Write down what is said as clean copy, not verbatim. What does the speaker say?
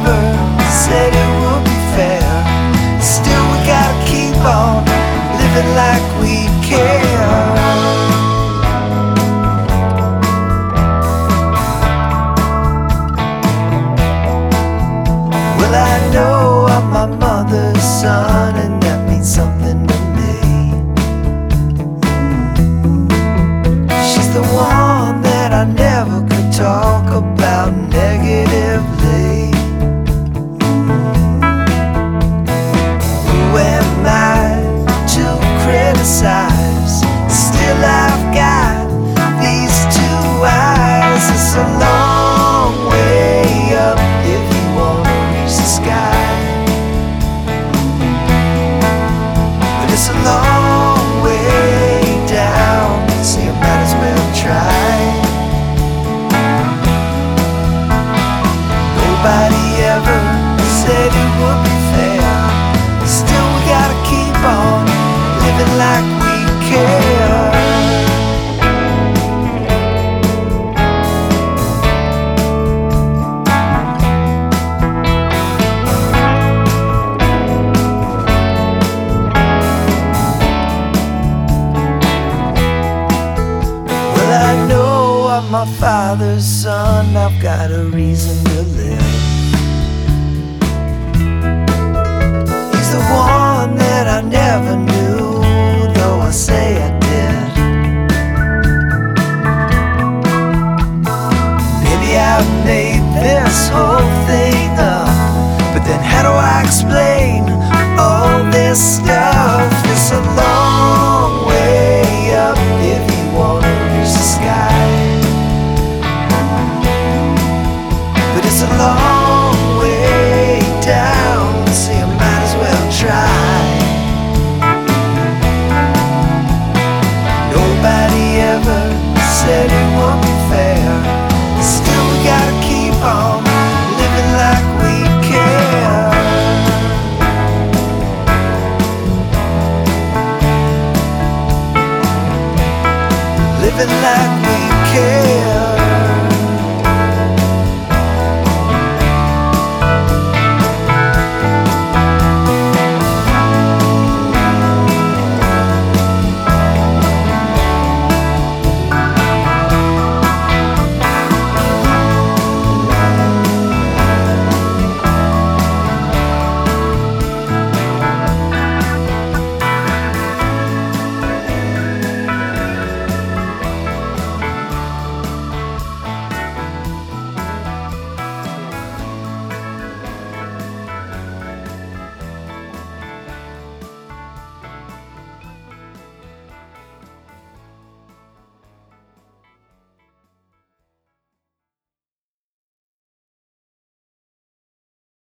ever said it would be fair. Still we gotta keep on living like we care. Well, I know I'm my mother's son, and that means something to me. She's the one that I never could talk about negatively. Who am I to criticize? Still I've got these two eyes. It's a long way up if you wanna reach the sky, but it's a long way down, so you might as well try. Nobody ever said it would be fair. Still we gotta keep on living like we care. Well, I know I'm my father's son, I've got a reason to live. He's the one that I never knew, though I say I did. Maybe I've made this whole thing up, but then how do I explain all this stuff? It's a long way up if you wanna reach the sky, but it's a long